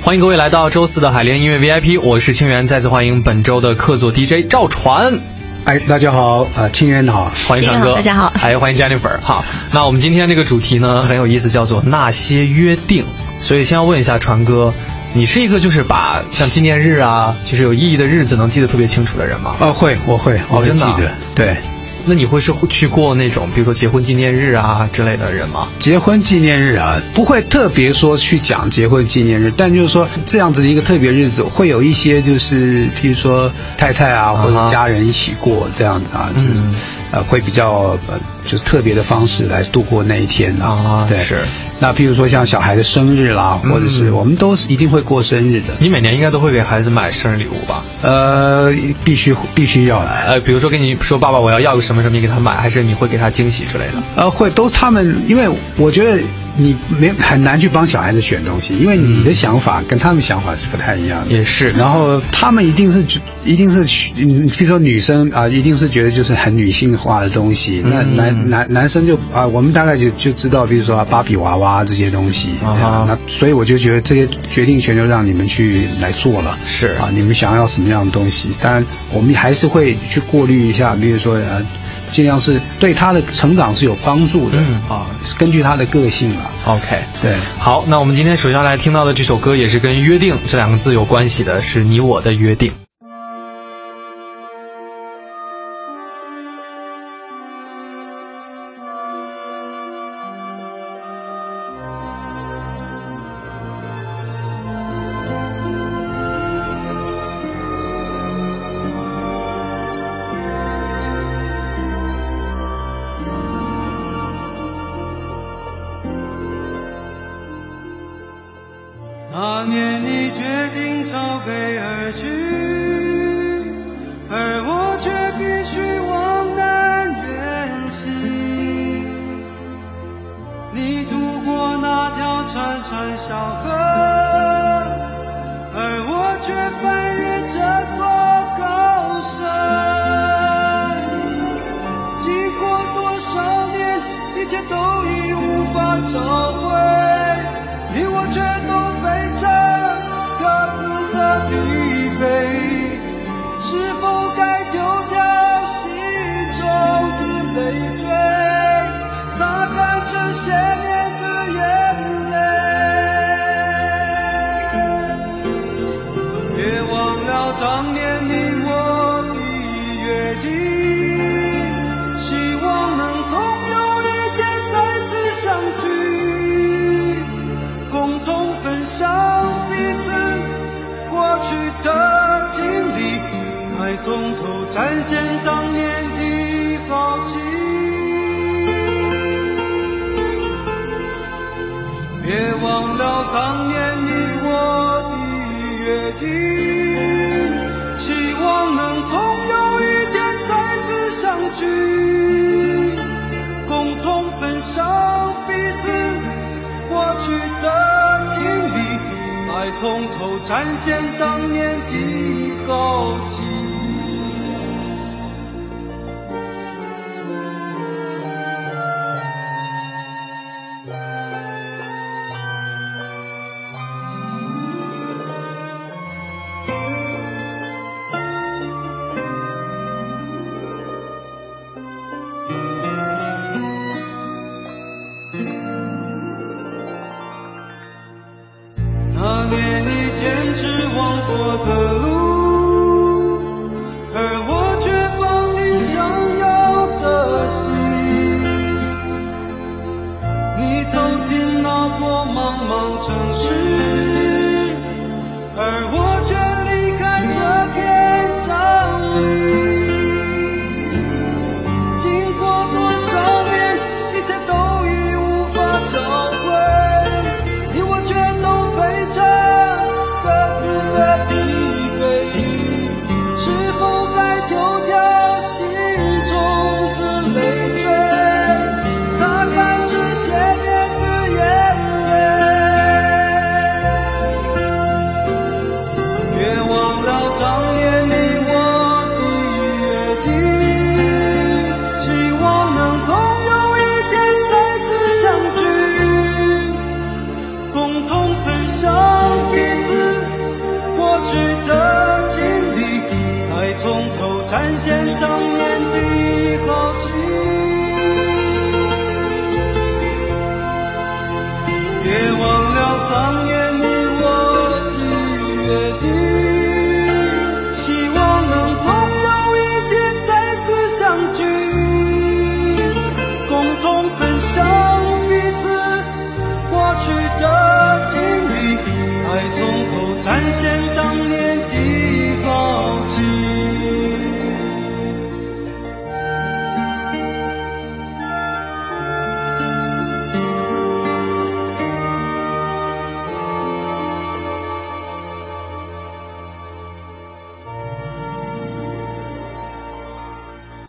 欢迎各位来到周四的海联音乐 VIP， 我是清源，再次欢迎本周的客座 DJ 赵传。 大家好，清源好， 欢迎传哥， 大家好， 欢迎 Jennifer。好，那我们今天这个主题呢很有意思，叫做那些约定。所以先要问一下传哥，你是一个就是把像纪念日啊，就是有意义的日子能记得特别清楚的人吗？ 我会真的记得，对。 那你会是去过那种比如说结婚纪念日啊之类的人吗？ 结婚纪念日啊，不会特别说去讲结婚纪念日，但就是说这样子的一个特别日子，会有一些就是譬如说太太啊或者家人一起过这样子啊，会比较就是特别的方式来度过那一天啊。对，是。那譬如说像小孩的生日啦，或者是我们都是一定会过生日的。 你每年应该都会给孩子买生日礼物吧？ 必须要来。 比如说跟你说爸爸我要个什么什么，你给他买，还是你会给他惊喜之类的？ 会，都是他们，因为我觉得你很难去帮小孩子选东西，因为你的想法跟他们想法是不太一样的。 也是。然后他们一定是，比如说女生啊，一定是觉得就是很女性化的东西。那男生就我们大概就知道，比如说芭比娃娃这些东西，这样。那所以我就觉得这些决定权就让你们去来做了。 是啊， 你们想要什么样的东西？当然，我们还是会去过滤一下，比如说尽量是对他的成长是有帮助的根据他的个性啊。 OK， 对， 好，那我们今天首先来听到的这首歌也是跟约定这两个字有关系的，是你我的约定。 那年你决定朝北而去，而我却必须往南远行。你渡过那条潺潺小河，而我却翻越这座高山。经过多少年，一切都已无法找回，你我却都背着各自的疲惫，是否该丢掉心中的累赘，擦干这些年的眼泪。别忘了当年你我的约定，希望能总有一天再次相聚，共同分享彼此过去的经历，再从头展现当年的豪气。别忘了当年你我的约定，希望能总有一天再次相聚，共同分享彼此过去的经历，再从头展现当年的豪气。那年你坚持往左的路，而我却放弃想要的心。你走进那座茫茫城市，而我却离开这片山林。经过多少年，一切都已无法找回，你我却都背着各自的疲惫， 现当年的豪情。别忘了